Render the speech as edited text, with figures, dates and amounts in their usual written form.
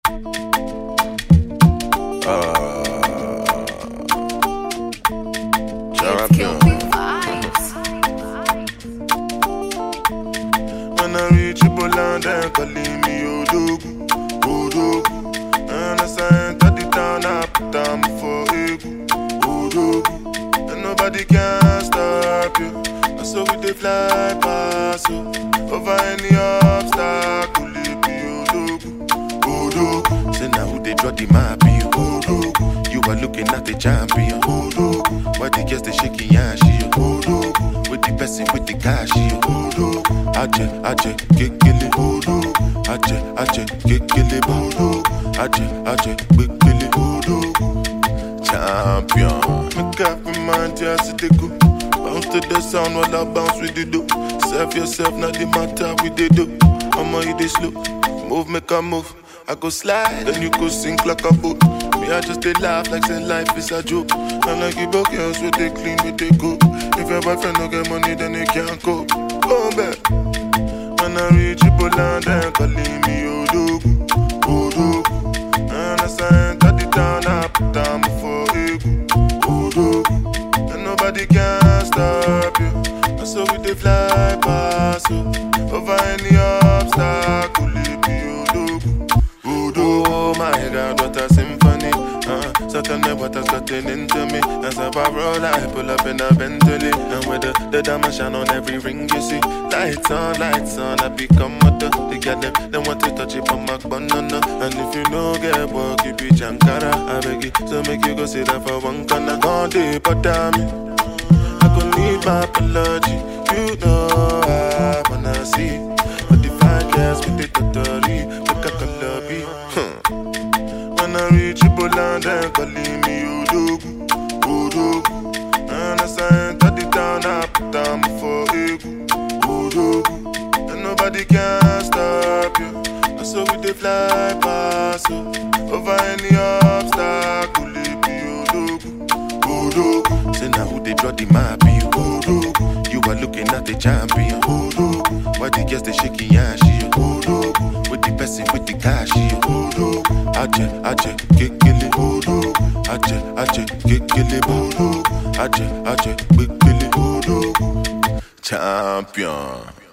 Champion. When I reach Iboland, they calling me Odogu, Odogu. And as I enter the town, I put down for Egu, Odogu. And nobody can stop you. And so we they fly past you. Over any obstacle, it be Odogu, Odogu. Say now who they draw the map, you Odogu. You are looking at the champion, Odogu. Why the girls they shaking yash, you Odogu. With the person with the cash, you Odogu. Aje, kekele, Odogu. Aje, kekele, Odogu. Aje, kekele, Odogu. Champion. Make up in mind, just to go. Bounce to the sound while I bounce with the do. Serve yourself, not the matter with the do. I'ma hit this slow. Move, make a move. I go slide, then you go sink like a boat. Me, I just they laugh like say life is a joke. I'm like you broke girls with they clean, with they go. If your boyfriend don't get money, then they can't go. Go back. When I reach Iboland, they calling me Odogu, Odogu. And as I enter the town, I put down for Egu, Odogu. And nobody can stop you. And so we they fly past you. Over any obstacle, it be Odogu, Odogu. Oh my God, what a symphony. So tell me what has gotten into me. As I roll, I pull up in a Bentley. And with the diamond shine on every ring you see. Lights on, I become mother. They get them want to touch it from my banana. And if you know get work, you be Jankara. I beg you, so make you go sit down for one corner. Gone deep, but damn it, I gon' need my apology. You know I wanna see. But the fine girls with the totally, look at the lobby. When I reach Iboland, they calling me Odogu, Odogu. And as I enter the town, I put down for Egu, Odogu. And nobody can stop you. And so we they fly past you. Over any obstacle, it be Odogu, Odogu. Say now who they draw the map, you Odogu. You are looking at the champion, Odogu. Why the girls they shaking yash, you Odogu. With the person with the cash, you Odogu. Aje, kekele, Odogu. Aje, kekele, Odogu. Aje, kekele, Odogu. Champion.